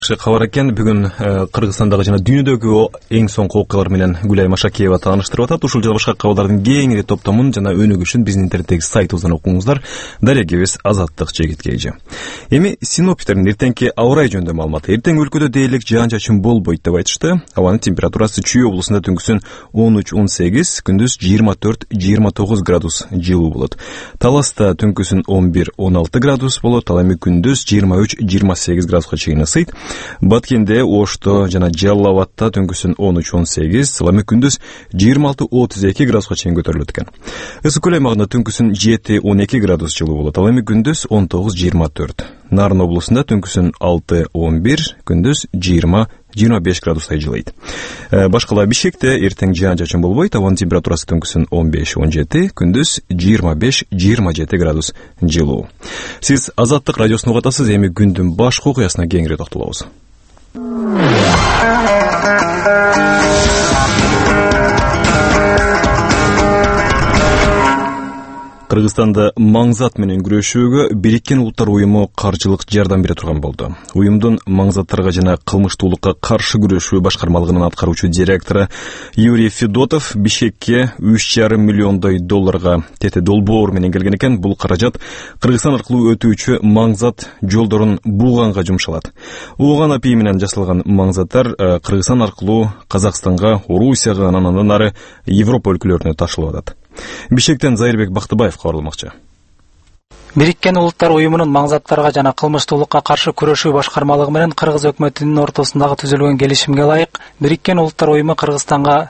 Кабар экен, бүгүн Кыргызстандагы жана дүйнөдөгү эң соңку окуялар менен Гүлай Машакеева тааныштырып атат. Ушул жана башка кабарлардын кеңири топтомун жана өнүгүшүн биздин интернеттеги сайтыбыздан окуңуздар. Дарегебиз Азаттык Жегиткейжи. Эми синоптиктердин эртеңки аба ырайы жөнүндө маалыматы. Эртең өлкөдө дээрлик жаан-чачын болбойт деп айтышты. Абанын температурасы Чүй облусунда түнкүсүн 13-18, күндүз 24-29 градус жылуу болот. Таласта түнкүсүн 11-16 градус болот, ал эми күндүз 23-28 градуска чейин ысыйт. Баткенде, Ошто жана Жалал Абадта түнкүсүн 13-18, ал эми күндүз 26-32 градуска чейин көтөрүлөт экен. Ысык көл аймагында түнкүсүн 7-12 градус жылуу болот, ал эми күндүз 19-24. Нарын облусунда түнкүсүн 6-11, күндүз 20-25 градустай жылыйт. Башкала Бишкекте эртең жаан-чачын болбойт, абанын температурасы түнкүсүн 15-17, күндүз 25-27 градус жылуу. Сиз Азаттык радиосун угатасыз, эми күндүн башкы окуясына кеңири токтолобуз. Кыргызстанда маңзат менен күрөшүүгө Бириккен Улуттар уюму каржылык жардам бере турган болду. Уюмдун маңзаттарга жана кылмыштуулукка каршы күрөшүү башкармалыгынын аткаруучу директору Юрий Федотов Бишкекке 3,5 миллиондой долларга тете долбоор менен келген экен. Бул каражат Кыргызстан аркылуу өтүүчү маңзат жолдорун бууганга жумшалат. Ооган апий менен жасалган маңзаттар Кыргызстан аркылуу Казакстанга, Орусияга, андан ары Европа өлкөлөрүнө ташылып атат. Бишкектен Зайырбек Бактыбаев кабарламакчы. Бириккен Улуттар уюмунун маңзаттарга жана кылмыштуулукка каршы күрөшүү башкармалыгы менен Кыргыз өкмөтүнүн ортосундагы түзүлгөн келишимге ылайык Бириккен Улуттар уюму Кыргызстанга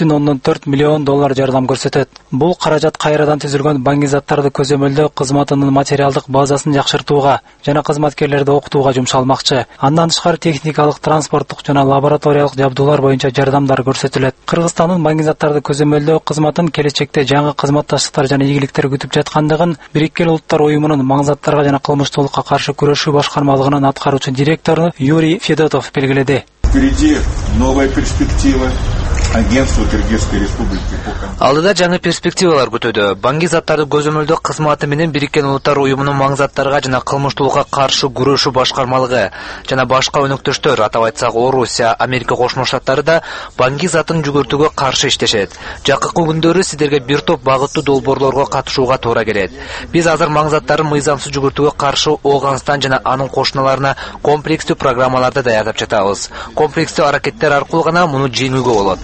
3,4 миллион доллар жардам көрсөтөт. Бул каражат кайрадан түзүлгөн баңгизаттарды көзөмөлдөө кызматынын материалдык базасын жакшыртууга жана кызматкерлерди окутууга жумшалмакчы. Андан тышкары техникалык, транспорттук жана лабораториялык жабдуулар боюнча жардамдар көрсөтүлөт. Кыргызстандын баңгизаттарды көзөмөлдөө кызматын келечекте жаңы кызматташтыктар жана ийгиликтер күтүп жаткандыгын Бириккен Улуттар уюмунун маңзаттарга жана кылмыштуулукка каршы күрөшүү башкармалыгынын аткаруучу директору Юрий Федотов белгиледи. Впереди новая перспектива. Агентство Кыргызской Республики. Алдыда жаңы перспективалар күтөдө. Баңгизаттарды көзөмөлдөө кызматы менен Бириккен Улуттар уюмунун маңзаттарга жана кылмыштуулукка каршы күрөшүү башкармалыгы жана башка өнөктөштөр, атап айтсак Орусия, Америка Кошмо Штаттары да баңгизатын жүгүртүүгө каршы иштешет. Жакынкы күндөрү сиздерге бир топ багыттуу долбоорлорго катышууга туура келет. Биз азыр маңзаттарын мыйзамсыз жүгүртүүгө каршы Ооганстан жана анын кошуналарына комплекстүү программаларды даярдап жатабыз. Комплекстүү аракеттер аркылуу гана муну жеңүүгө болот.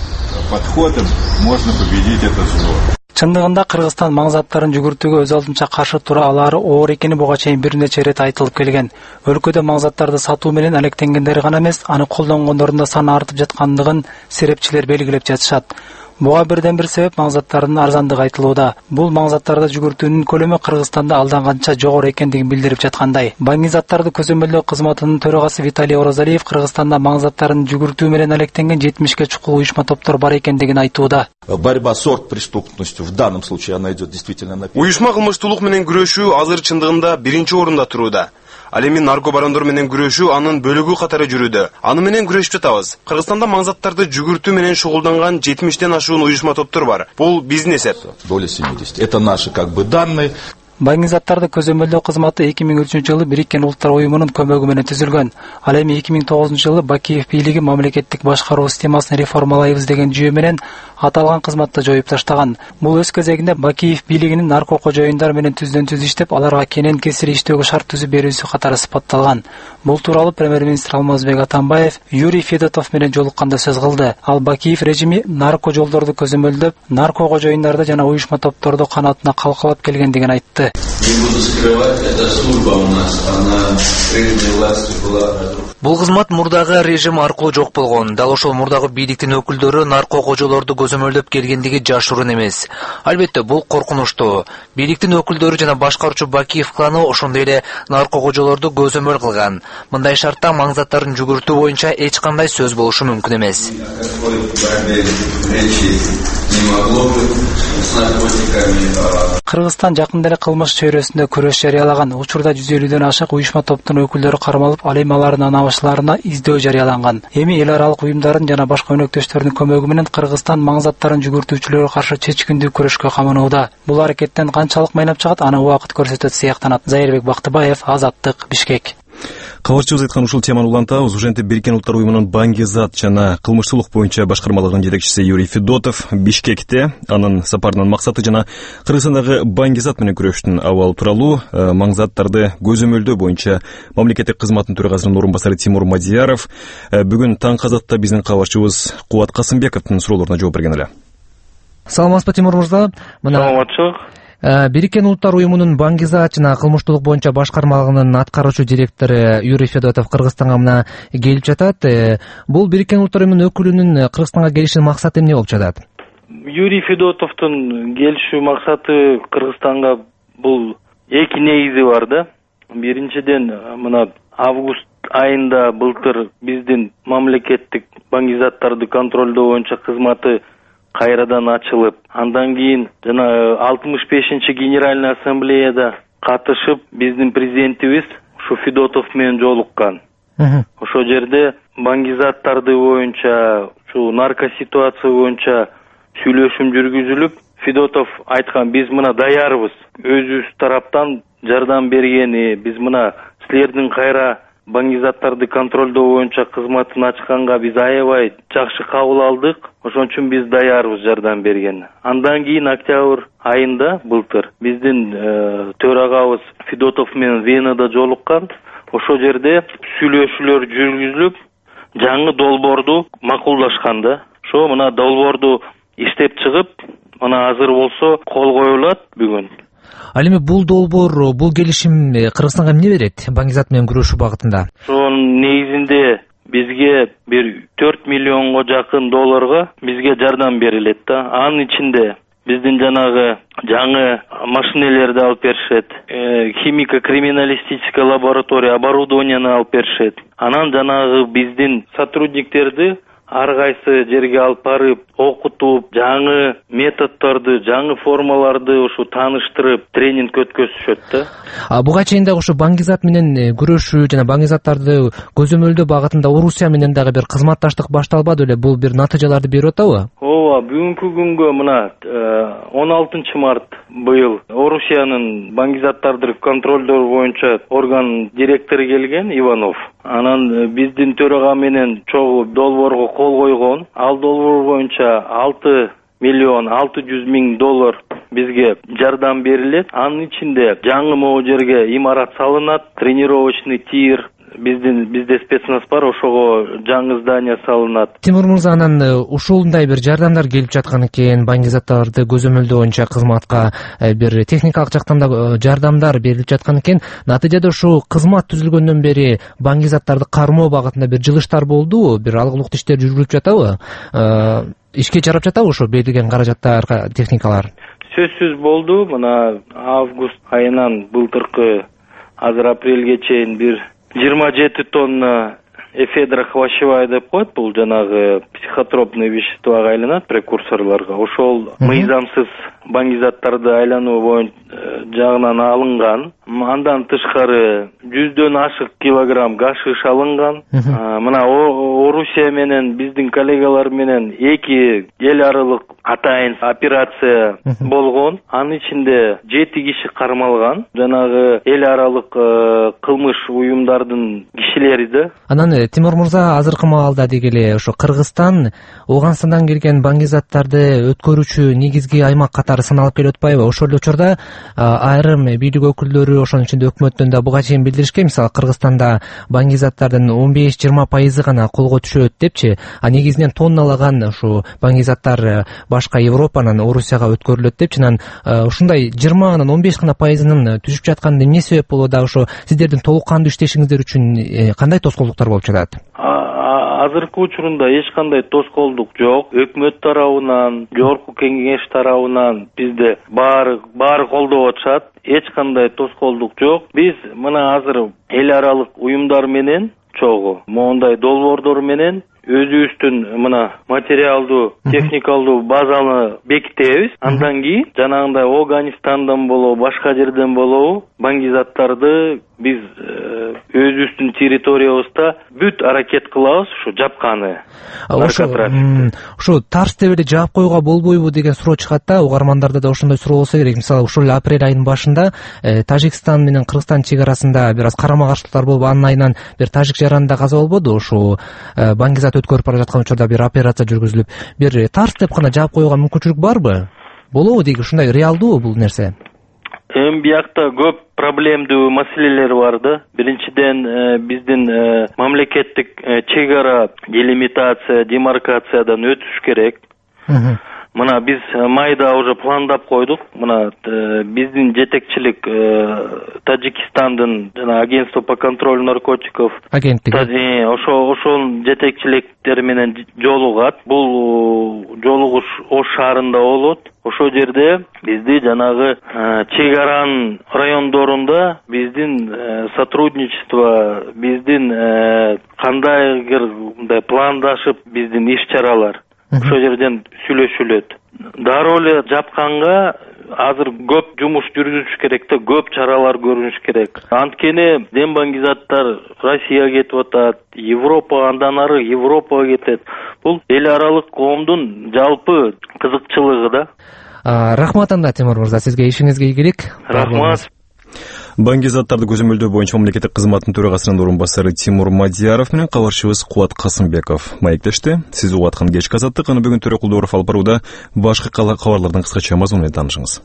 Подходом можно победить это зло. Чындыгында Кыргызстан маңзаттарын жүгүртүүгө өз алдынча каршы тура алары оор экени буга чейин бир нече ирет айтылып келген. Өлкөдө маңзаттарды сатуу менен алектенгендер гана эмес, аны колдонгондордун да саны артып жаткандыгын серепчилер белгилеп жатышат. Буга бирден бир себеп маңзаттардын арзандыгы айтылууда. Бул маңзаттарды жүгүртүүнүн көлөмү Кыргызстанда алданганча жогору экендигин билдирип жаткандай. Баңгизаттарды көзөмөлдөө кызматынын төрагасы Виталий Орозалиев Кыргызстанда маңзаттарын жүгүртүү менен алектенген 70ке чукул уюшма топтор бар экендигин айтууда. Борьба с оргпреступностью в данном случае она идет действительно на первом. Уюшма кылмыштуулук менен күрөшүү азыр чындыгында биринчи орунда турууда. Ал эми наркобарондор менен күрөшүү анын бөлүгү катары жүрүүдө. Аны менен күрөшүп жатабыз. Кыргызстанда маңзаттарды жүгүртүү менен шугулданган 70тен ашуун уюшма топтор бар. Бул биздин эсеп. Доля 70. Это наши данные. Баңгизаттарды көзөмөлдөө кызматы 2003 жылы Бириккен Улуттар уюмунун көмөгү менен түзүлгөн. Ал эми 2009 жылы Бакиев бийлиги мамлекеттик башкаруу системасын реформалайбыз деген жүйө менен аталган кызматты жоюп таштаган. Бул өз кезегинде Бакиев бийлигинин нарко кожоюндар менен түздөн-түз иштеп, аларга кенен кесири иштөөгө шарт түзүп берүүсү катары сыпатталган. Бул тууралуу премьер-министр Алмазбек Атамбаев Юрий Федотов менен жолукканда сөз кылды. Ал Бакиев режими нарко жолдорду көзөмөлдөп, нарко кожоюндарды жана уюшма топторду канатына калкалап келгендигин айтты. Не буду скрывать, это служба у нас, она прежней власти была. Бул кызмат мурдагы режим аркылуу жок болгон. Дал ошол мурдагы бийликтин өкүлдөрү нарко кожолорду көзөмөлдөп келгендиги жашыруун эмес. Албетте бул коркунучтуу. Бийликтин өкүлдөрү жана башкаруучу Бакиев кланы ошондой эле нарко кожолорду көзөмөл кылган. Мындай шартта маңзаттарын жүгүртүү боюнча эч кандай сөз болушу мүмкүн эмес. Кыргызстан жакында эле кылмыш чөйрөсүндө күрөш жарыялаган. Учурда 150ден ашык уюшма топтун өкүлдөрү кармалып, ал эми алардын анабашларына издөө жарыяланган. Эми эл аралык уюмдардын жана башка өнөктөштөрдүн көмөгү менен Кыргызстан маңзаттарын жүгүртүүчүлөргө каршы чечкиндүү күрөшкө каманууда. Бул аракеттен канчалык майнап чыгат, аны убакыт көрсөтөт сыяктанат. Зайырбек Бактыбаев, Азаттык, Бишкек. Кабарчыбыз айткан ушул теманы улантабыз. Ушентип Бириккен Улуттар уюмунун Баңгизат жана кылмыштуулук боюнча башкармалыгынын жетекчиси Юрий Федотов Бишкекте анын сапарынын максаты жана Кыргызстандагы Баңгизат менен күрөштүн абалы тууралуу маңзаттарды көзөмөлдөө боюнча мамлекеттик кызматтын төрагасынын орун басары Тимур Мадияров бүгүн таң казатта биздин кабарчыбыз Кубат Касымбековдун суроолоруна жооп берген эле. Саламатсызбы, Тимур мырза? Саламатчылык. Бириккен Улуттар уюмунун Баңгизат жана кылмыштуулук боюнча башкармалыгынын аткаруучу директору Юрий Федотов Кыргызстанга мына келип жатат. Бул Бириккен Улуттар уюмунун өкүлүнүн Кыргызстанга келишинин максаты эмне болуп жатат? Юрий Федотовдун келишүү максаты Кыргызстанга бул эки негизи бар да. Биринчиден мына август айында былтыр биздин мамлекеттик баңгизаттарды контролдоо боюнча кызматы кайрадан ачылып, андан кийин жана 65-чи генеральный ассамблеяда катышып, биздин президентибиз ушу Федотов менен жолуккан. Ошол жерде баңгизаттарды боюнча, ушу наркоситуация боюнча сүйлөшүм жүргүзүлүп, Федотов айткан, биз мына даярбыз. Өзүбүз тараптан жардам бергени, биз мына силердин кайра баңгизаттарды контролдоо боюнча кызматын ачканга биз аябай жакшы кабыл алдык. Ошон үчүн биз даярбыз жардам берген. Андан кийин октябрь айында былтыр биздин төрагабыз Федотов менен Венада жолуккан. Ошол жерде сүйлөшүүлөр жүргүзүлүп, жаңы долбоорду макулдашкан да. Ошо мына долбоорду иштеп чыгып, мына азыр болсо кол коюлат бүгүн. Ал эми бул долбоор, бул келишим Кыргызстанга эмне берет баңгизат менен күрөшүү багытында? Ошонун негизинде бизге бир 4 миллионго жакын долларга бизге жардам берилет да. Анын ичинде биздин жанагы жаңы машинелерди алып беришет, химико-криминалистическая лаборатория оборудованияны алып беришет. Анан жанагы биздин сотрудниктерди ар кайсы жерге алып барып, окутуп, жаңы методдорду, жаңы формаларды ушу тааныштырып, тренинг өткөзүшөт да. Буга чейин дагы ушу баңгизат менен күрөшүү жана баңгизаттарды көзөмөлдөө багытында Орусия менен дагы бир кызматташтык башталбады беле? Бул бир натыйжаларды берип атабы? Ооба, бүгүнкү күнгө мына 16 март быйыл Орусиянын баңгизаттарды контролдоо боюнча орган директору келген Иванов. Анан биздин төрага менен чогуу долбоорго кол койгон. Ал долбоор боюнча 6 миллион 600 миң доллар бизге жардам берилет. Анын ичинде жаңы могу жерге имарат салынат, тренировочный тир, бизде спецназ бар, ошого жаңы здание салынат. Тимур мырза, анан ушундай бир жардамдар келип жаткан экен, баңгизаттарды көзөмөлдөө боюнча кызматка бир техникалык жактан да жардамдар берилип жаткан экен. Натыйжада ушу кызмат түзүлгөндөн бери баңгизаттарды кармоо багытында бир жылыштар болдубу? Бир алгылыктуу иштер жүрүлүп жатабы? Ишке жарап жатабы ошо берилген каражаттар, техникалар? Сөзсүз болду. Мына август айынан былтыркы азыр апрелге чейин бир 27 тонна эфедра хвощевая деп коет, бул жанагы психотропный веществога айланат, прекурсорлорго. Ошол мыйзамсыз баңгизаттарды айлануу боюнча жагынан алынган. Андан тышкары 100дөн ашык килограмм гашиш алынган. Мына Орусия менен биздин коллегалар менен эки эл аралык атайын операция болгон. Анын ичинде 7 киши кармалган. Жанагы эл аралык кылмыш уюмдардын кишилери да. Анан Тимур мырза, азыркы маалда дегеле ошо Кыргызстан Ооганстандан келген баңгизаттарды өткөрүүчү негизги аймак катары саналып келип атпайбы? Ошол эле учурда айрым бийлик өкүлдөрү, ошонун ичинде өкмөттөн да буга чейин билдиришкен, мисалы Кыргызстанда баңгизаттардын 15-20% гана колго түшөт депчи, а негизинен тонналаган ушу баңгизаттар башка Европанан Орусияга өткөрүлөт депчи. Анан ушундай 20 анан 15 гана пайызынын түшүп жатканы эмне себеп болот? Дагы ошо сиздердин толук кандуу иштешиңиздер үчүн кандай тоскоолдуктар болуп жатат? Азыркы учурунда эч кандай тоскоолдук жок. Өкмөт тарабынан, жогорку кеңеш тарабынан бизде баары колдоп атышат. Эч кандай тоскоолдук жок. Биз мына азыр эл аралык уюмдар менен чогуу моундай долбоордор менен өзүбүздүн мына материалдуу, техникалдуу базаны бекитебиз. Андан кийин жанагындай Афганистандан болобу, башка жерден болобу баңгизаттарды биз өзүбүздүн территориябызда бүт аракет кылабыз ушу жапканы. Ушу тарс деп эле жаап коюуга болбойбу деген суроо чыгат да, угармандарда да ошондой суроо болсо керек. Мисалы ушул эле апрель айынын башында Тажикстан менен Кыргызстан чек арасында бир аз карама-каршылыктар болуп, анын айынан бир тажик жаранында каза болбоду. Ушу Баңгизат өткөрүп бара жаткан учурда бир операция жүргүзүлүп, бир тарс деп гана жаап коюуга мүмкүнчүлүк барбы? Болобу дейги, ушундай реалдуу бул нерсе? Биякта көп проблемдүү маселелер бар да. Биринчиден биздин мамлекеттик чек ара делимитация, демаркациядан өтүш керек. Мына биз майда уже пландап койдук. Мына биздин жетекчилик Таджикстандын жана агентство по контролю наркотиков агенттиги ошол жетекчиликтери менен жолугат. Бул жолугуш Ош шаарында болот. Ошол жерде бизди жанагы чек аранын райондорунда биздин сотрудничество, биздин кандайдыр мындай пландашып биздин иш-чаралар ошол жерден сүйлөшүлөт. Дароо эле жапканга азыр көп жумуш жүргүзүш керек да, көп чаралар көрүнүш керек. Анткени дембаңгизаттар Россияга кетип атат, Европа, андан ары Европага кетет. Бул эл аралык коомдун жалпы кызыкчылыгы да. Рахмат анда Тимур мырза, сизге ишиңизге ийгилик. Рахмат. Баңгизаттарды көзөмөлдөө боюнча мамлекеттик кызматтын төрагасынын орун басары Тимур Мадияров менен кабарчыбыз Кубат Касымбеков маектешти. Сиз угуп аткан кечки азаттык, аны бүгүн Төрө Кулдууров алып барууда. Башка кабарлардын кыскача мазмуну менен таанышыңыз.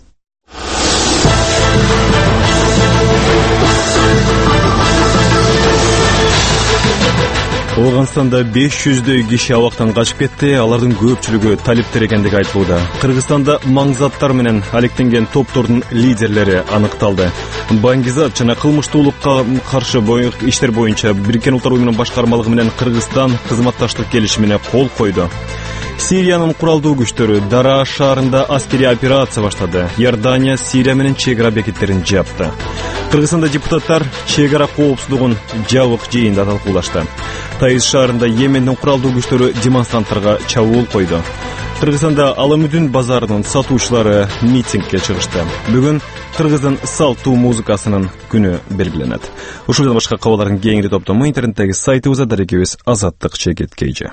Ооганстанда 500дөй киши абактан качып кетти. Алардын көпчүлүгү талиптер экендиги айтылууда. Кыргызстанда маңзаттар менен алектенген топтордун лидерлери аныкталды. Баңгизат жана кылмыштуулукка каршы иштер боюнча Бириккен Улуттар уюмунун башкармалыгы менен Кыргызстан кызматташтык келишимине кол койду. Сириянын куралдуу күчтөрү Дара шаарында аскерий операция баштады. Иордания Сирия менен чек ара бекеттерин жапты. Кыргызстанда депутаттар чек ара коопсуздугун жабык жыйында талкуулашты. Таиз шаарында Йемендин куралдуу күчтөрү демонстранттарга чабуул койду. Кыргызстанда Аламүдүн базарынын сатуучулары митингге чыгышты. Бүгүн Кыргыздын салттуу музыкасынын күнү белгиленет. Ушул жана башка кабарлардын кеңири топтому интернеттеги сайтыбызда дарекебиз Азаттык /KG.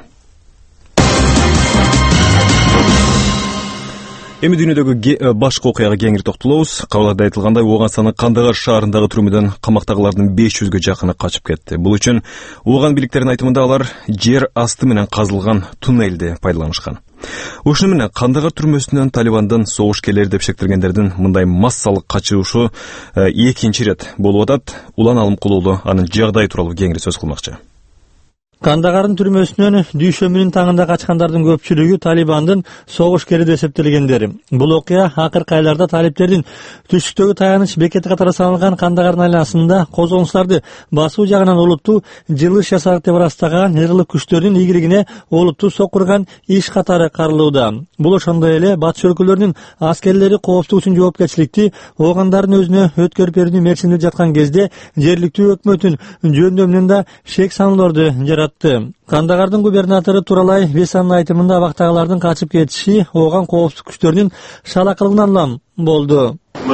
Эми дүйнөдөгү башка окуяга кеңири токтолобуз. Кабарларда айтылгандай, Ооганстандын Кандагар шаарындагы түрмөдөн камактагылардын 500гө жакыны качып кетти. Бул үчүн Ооган бийликтеринин айтымында алар жер асты менен казылган туннелди пайдаланышкан. Ушуну менен Кандагар түрмөсүнөн Талибандын согушкерлери деп шектелгендердин мындай массалык качышы экинчи ирет болуп атат. Улан Алымкулуулу анын жагдайы тууралуу кеңири сөз кылмакчы. Кандагардын түрмөсүнөн дүйшөмүнүн таңында качкандардын көпчүлүгү Талибандын согушкери деп эсептелгендер. Бул окуя акыркы айларда талиптердин түштүктөгү таяныч бекети катары саналган Кандагардын айланасында козголуңуштарды басуу жагынан олуттуу жылыш жасак деп ырастаган ырлык күчтөрдүн ийгилигине олуттуу сокурган иш катары каралууда. Бул ошондой эле батыш өлкөлөрүнүн аскерлери коопсуздук үчүн жоопкерчиликти Оогандардын өзүнө өткөрүп берүүнү мерчимдеп жаткан кезде жергиликтүү өкмөттүн жөндөмүнөн да шек санууларды жаратты. Кандагардын губернатору Туралай Бесанын айтымында абактагылардын качып кетиши Ооган коопсуздук күчтөрүнүн шалакылыгынан улам болду.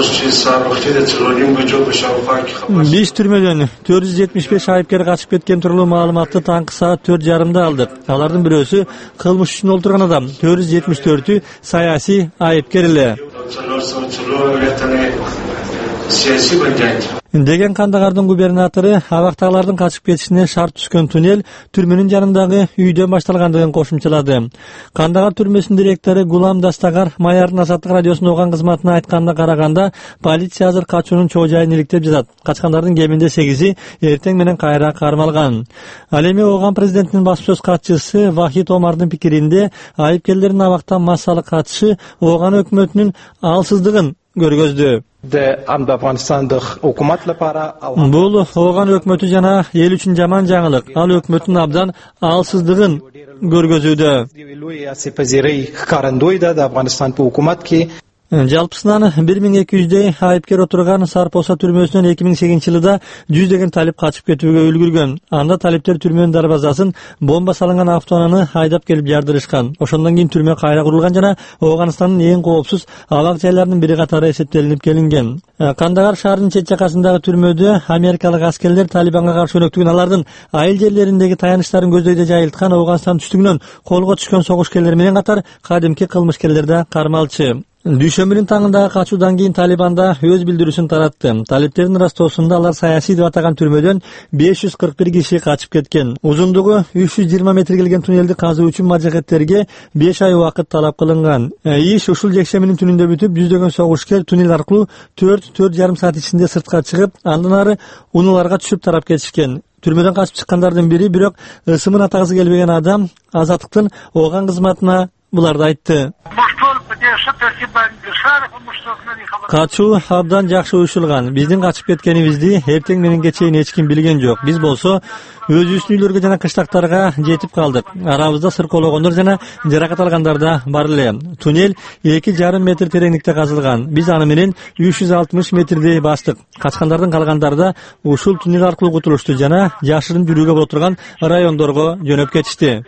Биз түрмөдөн 475 айыпкер качып кеткен тууралуу маалыматты таңкы саат 4:30 алдык. Алардын бирөөсү кылмыш үчүн олтурган адам, 474-ü саясий айыпкер эле деген Кандагардын губернатору абактагылардын качып кетишине шарт түшкөн туннель түрмөнүн жанындагы үйдөн башталгандыгын кошумчалады. Кандагар түрмөсүнүн директору Гулам Дастагар Маярдын Азаттык радиосунун Ооган кызматына айтканына караганда, полиция азыр качуунун чоо жайын иликтеп жатат. Качкандардын кеминде 8-и эртең менен кайра кармалган. Ал эми Ооган президентинин басма сөз катчысы Вахид Омардын пикиринде, айыпкерлердин абактан массалык катышы Ооган өкмөтүнүн алсыздыгын көргөздү. Бул Ооган өкмөтү жана эл үчүн жаман жаңылык. Ал өкмөттүн абдан алсыздыгын көргөзүүдө. Жалпысынан 1200дей айыпкер отурган Сарпоса түрмөсүнөн 2008-жылда 100деген талип качып кетүүгө үлгүргөн. Анда талиптер түрмөнүн дарбазасын бомба салынган автоунааны айдап келип жардырышкан. Ошондон кийин түрмө кайра курулган жана Ооганстандын эң коопсуз абак жайларынын бири катары эсептелинип келинген. Кандагар шаарынын чет жакасындагы түрмөдө америкалык аскерлер Талибанга каршы өнөктүгүн алардын айыл жерлериндеги таянычтарын көздөйдө жайылткан Ооганстан түштүгүнөн колго түшкөн согушкерлер менен катар кадимки кылмышкерлер да кармалчы. Дүйшөмбүнүн таңындагы качуудан кийин Талибанда өз билдирүүсүн таратты. Талиптердин растоосунда алар саясий деп атаган түрмөдөн 541 киши качып кеткен. Узундугу 320 метр келген туннелди казуу үчүн мажакеттерге 5 ай убакыт талап кылынган. Иш ушул жекшембинин түнүндө бүтүп, жүздөгөн согушкер туннел аркылуу 4-4,5 саат ичинде сыртка чыгып, андан ары унуларга түшүп тарап кетишкен. Түрмөдөн качып чыккандардын бири, бирок ысымын атагысы келбеген адам Азаттыктын Ооган кызматына буларды айтты. Качуу абдан жакшы уюшулган. Биздин качып кеткенибизди эртең мененге чейин эч ким билген жок. Биз болсо өзүбүздүн үйлөргө жана кыштактарга жетип калдык. Арабызда сыркоологондор жана жаракат алгандар да бар эле. Туннел 2,5 метр тереңдикте казылган. Биз аны менен 360 метрди бастык. Качкандардын калгандары да ушул туннел аркылуу кутулушту жана жашырын жүрүүгө боло турган райондорго жөнөп кетишти.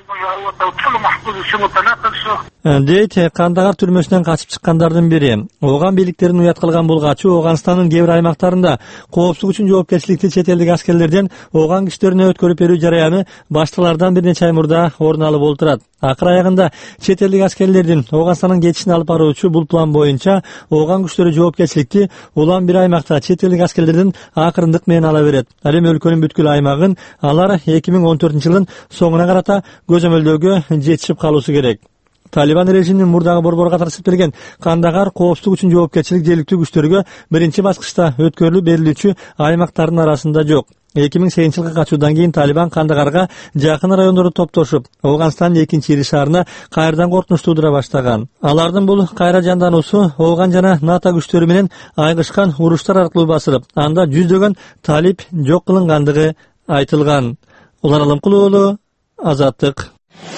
Дейт Кандагар түрмөсүнөн качып чыккандардын бири. Ооган бийликтерин уят кылган бул качуу Ооганстандын кээ бир аймактарында коопсуздук үчүн жоопкерчиликти чет элдик аскерлерден Ооган кишилерине өткөрүп берүү жараяны башталардан бир нече ай мурда орун алып олтурат. Акыр аягында чет элдик аскерлердин Ооганстандын кетишин алып баруучу бул план боюнча Ооган күчтөрү жоопкерчиликти улам бир аймакта чет элдик аскерлердин акырындык менен ала берет. Ал эми өлкөнүн бүткүл аймагын алар 2014-жылдын соңуна карата көзөмөлдөөгө жетишип калуусу керек. Талибан режиминин мурдагы борбору катары эсептелген Кандагар коопсуздук үчүн жоопкерчилик жергиликтүү күчтөргө биринчи баскычта өткөрүлүп берилүүчү аймактардын арасында жок. 2008-жылкы качуудан кийин Талибан Кандагарга жакын райондорду топтошуп, Ооганстандын экинчи ири шаарына кайрадан коркунуч туудура баштаган. Алардын бул кайра жандануусу Ооган жана НАТО күчтөрү менен айгышкан уруштар аркылуу басылып, анда жүздөгөн талип жок кылынгандыгы айтылган. Улан Алымкулуу уулу, Азаттык.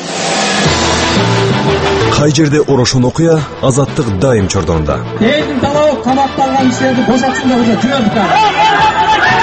Кай жерде орошон окуя, Азаттык дайым чордонунда. Элдин талабы камакталган кишилерди бошотсун деп жүрөбүз.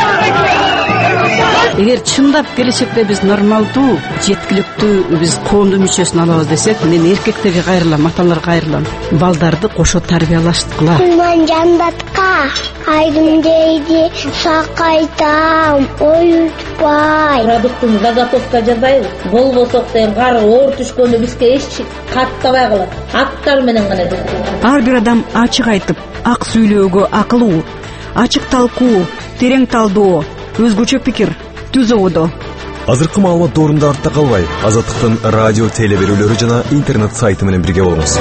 Эгер чындап келечекте биз нормалдуу, жеткиликтүү биз коомдун мүчөсүн алабыз десек, мен эркектерге кайрылам, аталарга кайрылам. Балдарды кошо тарбиялаштыкыла. Мен жандатка айдым дейди, сакайтам, оютпай. Продуктун заготовка жасайбыз. Болбосок деген кар оор түшкөндө бизге эч каттабай калат. Аттар менен гана. Ар бир адам ачык айтып, ак сүйлөөгө акылуу, ачык талкуу, терең талдоо, өзгөчө пикир түзүүдө. Азыркы маалымат доорунда артта калбай, Азаттыктын радио теле берүүлөрү жана интернет сайты менен бирге болуңуз.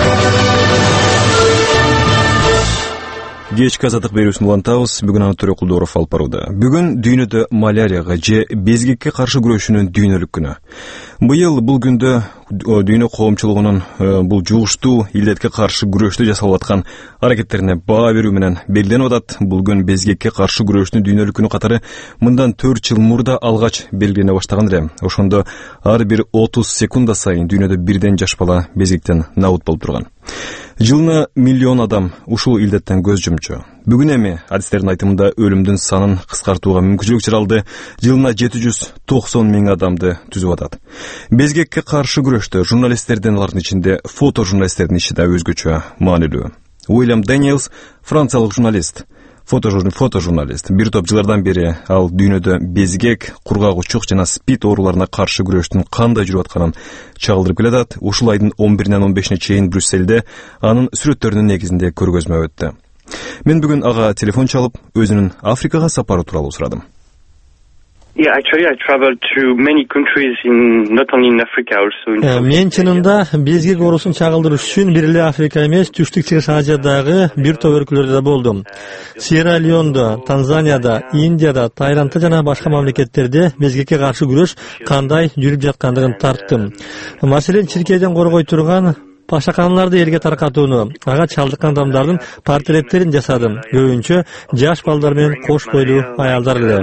Кечки Азаттык берүүсүн улантабыз. Бүгүн Анатолий Окулдоров алып барууда. Бүгүн дүйнөдө малярияга же безгекке каршы күрөшүүнүн дүйнөлүк күнү. Быйыл бул күндө дүйнө коомчулугунун бул жугуштуу илдетке каршы күрөштө жасалып аткан аракеттерине баа берүү менен белгиленип атат. Бул күн безгекке каршы күрөштүн дүйнөлүк күнү катары мындан 4 жыл мурда алгач белгилене баштаган эле. Ошондо ар бир 30 секунда сайын дүйнөдө бирден жаш бала безгектен набыт болуп турган. Жылына миллион адам ушул илдеттен көз жумчу. Бүгүн эми адистердин айтымында өлүмдүн санын кыскартууга мүмкүнчүлүк жаралды. Жылына 790 миң адамды түзүп атат. Безгекке каршы күрөштө журналисттердин, алардын ичинде фотожурналисттердин иши да өзгөчө маанилүү. Уильям Дэниелс франциялык журналист, фотожурналист. Бир топ жылдардан бери ал дүйнөдө безгек, кургак жана спид ооруларына каршы күрөштүн кандай жүрүп атканын чагылдырып келатат. Ушул айдын 11-нен 15-ине чейин Брюсселде анын сүрөттөрүнүн негизинде көргөзмө өттү. Мен бүгүн ага телефон чалып, өзүнүн Африкага сапары тууралуу сурадым. Yeah, actually I traveled to many countries not only in Africa also in Мен чынында безгек оорусун чагылдырыш үчүн бир эле Африка эмес, Түштүк Чыгыш Азиядагы бир топ өлкөлөрдө да болдум. Сьерра-Леондо, Танзанияда, Индияда, Таиландда жана башка мамлекеттерде безгекке каршы күрөш кандай жүрүп жаткандыгын тарттым. Маселен, чиркеydен коргой турган пашаканаларды элге таркатууну, ага чалдыккан адамдардын портреттерин жасадым. Көбүнчө жаш балдар менен кош бойлуу аялдар эле.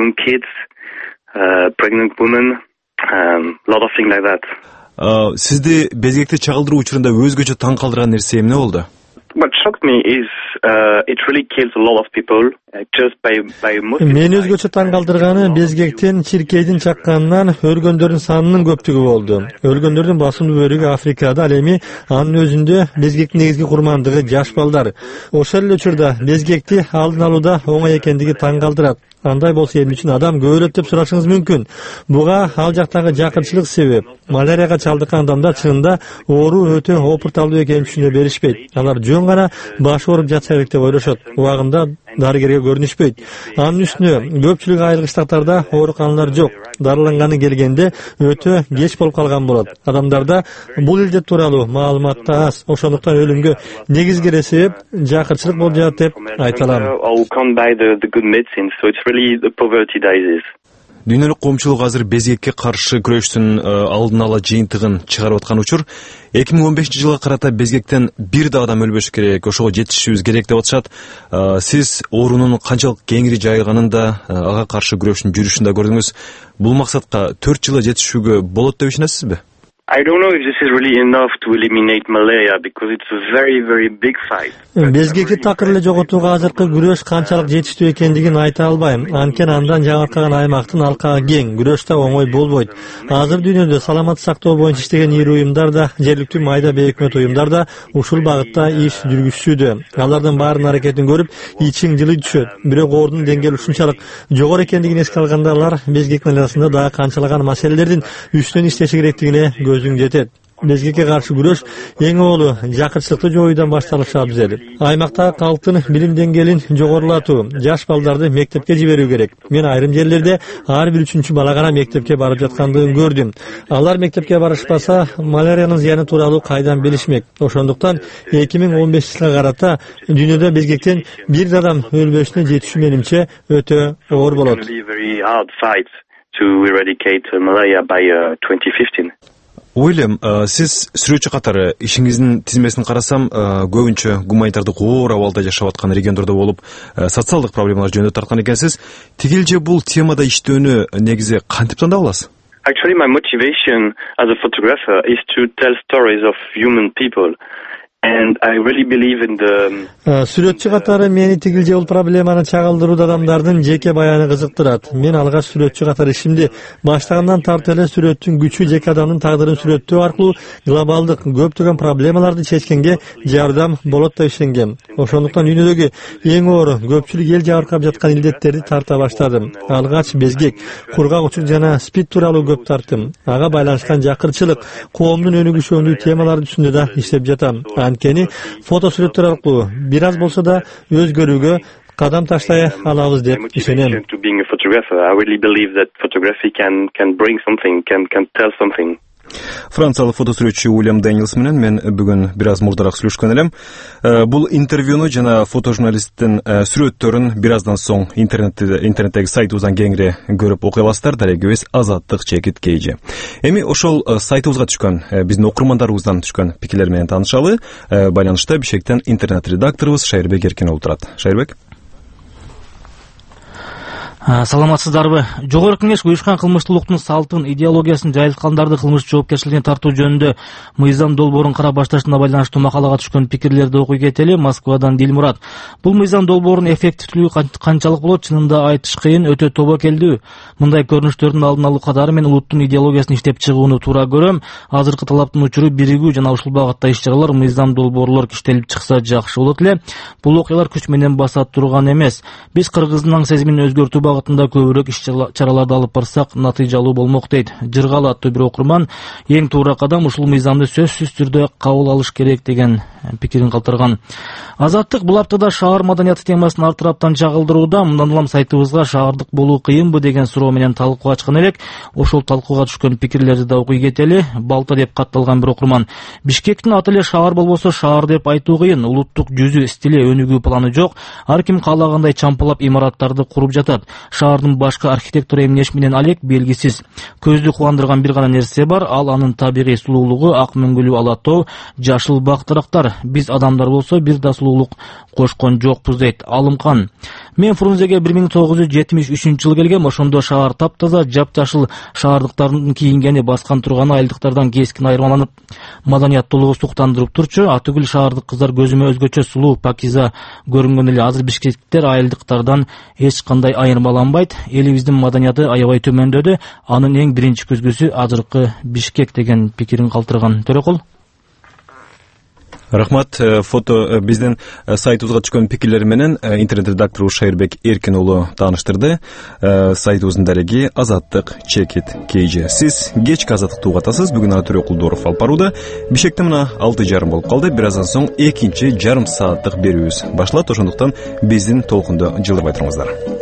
Pregnant women, lot of things like that. Сизди безгекти чагылдыруу учурунда өзгөчө таң калтырган нерсе эмне болду? What shocked me is it really kills a lot of people just by most. Мени өзгөчө таң калтырганы безгектен чиркейдин чакканынан өлгөндөрдүн санынын көптүгү болду. Өлгөндөрдүн басымдуу бөлүгү Африкада, ал эми анын өзүндө безгектин негизги курмандыгы жаш балдар. Ошол эле учурда безгекти алдын алууда оңой экендиги таң калтырат. Андай болсо эмне үчүн адам көбөлөт деп сурашыңыз мүмкүн. Буга ал жактагы жакырчылык себеп. Маларияга чалдыккан адамдар чынында оору өтө опурталдуу экенин түшүнө беришпейт. Алар жөн гана баш ооруп жатса керек деп ойлошот. Убагында дарыгерге көрүнүшпөйт. Анын үстүнө көпчүлүк айрык штаттарда ооруканалар жок. Дарыланганы келгенде өтө кеч болуп калган болот. Адамдарда бул илдет тууралуу маалымат да аз. Ошондуктан өлүмгө негизги себеп жакырчылык болуп жатат деп айта алам. Дүйнөлүк коомчулук азыр безгекке каршы күрөштүн алдын ала жыйынтыгын чыгарып аткан учур 2015-жылга карата безгектен бир да адам өлбөшү керек, ошого жетишүүбүз керек деп атышат. Сиз оорунун канчалык кеңири жайылганын да, ага каршы күрөштүн жүрүшүн да көрдүңүз. Бул максатка 4 жылда жетишүүгө болот деп ишенесизби? I don't know if this is really enough to eliminate malaria because it's a very big fight. Безгекти такыр эле жоготууга азыркы күрөш канчалык жетиштүү экендигин айта албайм. Анткени андан жаңыркаган аймактын алкагы кең, күрөш да оңой болбойт. Азыр дүйнөдө саламат сактоо боюнча иштеген ири уюмдар да, жергиликтүү майда бейөкмөт уюмдар да ушул багытта иш жүргүзүүдө. Алардын баарынын аракетин көрүп, ичиң жылый түшөт. Бирок оорунун деңгээли ушунчалык жогору экендигин эске алганда алар безгек маселесинде дагы канчалаган маселелердин үстүнөн иштеши керектигине көзүң жетет. Безгекке каршы күрөш эң оолу жакырчылыкты жоюудан башталышы абзел. Аймактагы калктын билим деңгээлин жогорулатуу, жаш балдарды мектепке жиберүү керек. Мен айрым жерлерде ар бир 3-чү бала гана мектепке барып жаткандыгын көрдүм. Алар мектепке барышпаса, малариянын зыяны тууралуу кайдан билишмек. Ошондуктан 2015-жылга карата дүйнөдө безгектен бир да адам өлбөшүнө жетишүү менимче өтө оор болот. Уильям, сиз сүрөтчү катары ишиңиздин тизмесин карасам, көбүнчө гуманитардык оор абалда жашап аткан региондордо болуп, социалдык проблемалар жөнүндө тарткан экенсиз. Тигилже бул темада иштөөнү негизи кантип тандап аласыз? Actually, my motivation as a photographer is to tell stories of human people. And I really believe in the Сүрөтчү катары мени тигилже бул проблеманы чагылдырууда адамдардын жеке баяны кызыктырат. Мен алгач сүрөтчү катары ишимди баштагандан тартып эле сүрөттүн күчү жеке адамдын тагдырын сүрөттөө аркылуу глобалдык көптөгөн проблемаларды чечкенге жардам болот деп ишенгем. Ошондуктан дүйнөдөгү эң оор көпчүлүк эл жабыркап жаткан илдеттерди тарта баштадым. Алгач безгек, кургак учур жана СПИД тууралуу көп тарттым. Ага байланышкан жакырчылык, коомдун өнүгүшүндүү темаларды үстүндө да иштеп жатам. Анткени фотосүрөттөр аркылуу бир аз болсо да өзгөрүүгө кадам таштай алабыз деп ишенем. Франциялык фотосүрөтчү Уильям Дэниелс менен мен бүгүн бир аз мурдараак сүйлөшкөн элем. Бул интервьюну жана фотожурналисттин сүрөттөрүн бир аздан соң интернеттеги сайтыбыздан кеңири көрүп окуй аласыздар. Дарегибиз azatlyk.kg. Эми ошол сайтыбызга түшкөн, биздин окурмандарыбыздан түшкөн пикирлер менен таанышалы. Байланышта Бишкектен интернет редакторубуз Шайырбек Эркенұлы турат. Шайырбек. Саламатсыздарбы? Жогорку Кеңеш уюшкан кылмыштуулуктун салтын, идеологиясын жайылткандарды кылмыш жоопкерчилигине тартуу жөнүндө мыйзам долбоорун карап башташына байланыштуу макалага түшкөн пикирлерди окуй кетели. Москвадан Дилмурат. Бул мыйзам долбоорунун эффективдүүлүгү канчалык болот, чынында айтыш кыйын, өтө тобокелдүү. Мындай көрүнүштөрдүн алдын алуу катары мен улуттун идеологиясын иштеп чыгууну туура көрөм. Азыркы талаптын учуру биригүү жана ушул багытта иш-чаралар, мыйзам долбоорлор иштелип чыкса жакшы болот эле. Бул окуялар күч менен баса турган эмес. Биз Кыргыздын сезимин өзгөртүү багытында көбүрөөк иш-чараларды алып барсак натыйжалуу болмок дейт. Жыргалы аттуу бир окурман эң туура кадам ушул мыйзамды сөзсүз түрдө кабыл алыш керек деген пикирин калтырган. Азаттык бул аптада шаар маданияты темасын артыраптан чагылдырууда. Мындан улам сайтыбызга шаардык болуу кыйынбы деген суроо менен талкууга ачкан элек. Ошол талкууга түшкөн пикирлерди да окуй кетели. Балта деп катталган бир окурман. Бишкектин аты эле шаар болбосо шаар деп айтуу кыйын. Улуттук жүзү, стили, өнүгүү планы жок. Ар ким каалагандай чампалап имараттарды куруп жатат. Шаардын башкы архитектура эмнеш менен алек белгисиз. Көздү кубандырган бир гана нерсе бар, ал анын табигый сулуулугу, ак мөңгүлүү ала тоо, жашыл бак дарактар. Биз адамдар болсо бир да сулуулук кошкон жокпуз дейт Алымкан. Мен Фрунзеге 1973-жылы келгем. Ошондо шаар таптаза, жапжашыл, шаардыктардын кийингени, баскан турганы айылдыктардан кескин айырмаланып, маданияттуулугу суктандырып турчу. Атүгүл шаардык кыздар көзүмө өзгөчө сулуу, пакиза көрүнгөн эле. Азыр бишкектиктер айылдыктардан эч кандай айырмаланбайт. Элибиздин маданияты аябай төмөндөдү. Анын эң биринчи көзгүсү азыркы Бишкек деген пикирин калтырган Төрөкул. Рахмат. Фото биздин сайтыбызга түшкөн пикирлер менен интернет редактору Шайырбек Эркин уулу тааныштырды. Сайтыбыздын дареги Азаттык Чекит KG. Сиз кечки Азаттыкты угатасыз. Бүгүн аны Төрөкул Дооров алып барууда. Бишкекте мына 6:30 болуп калды. Бир аздан соң экинчи жарым сааттык берүүбүз башталат. Ошондуктан биздин толкунду жылдырбай туруңуздар.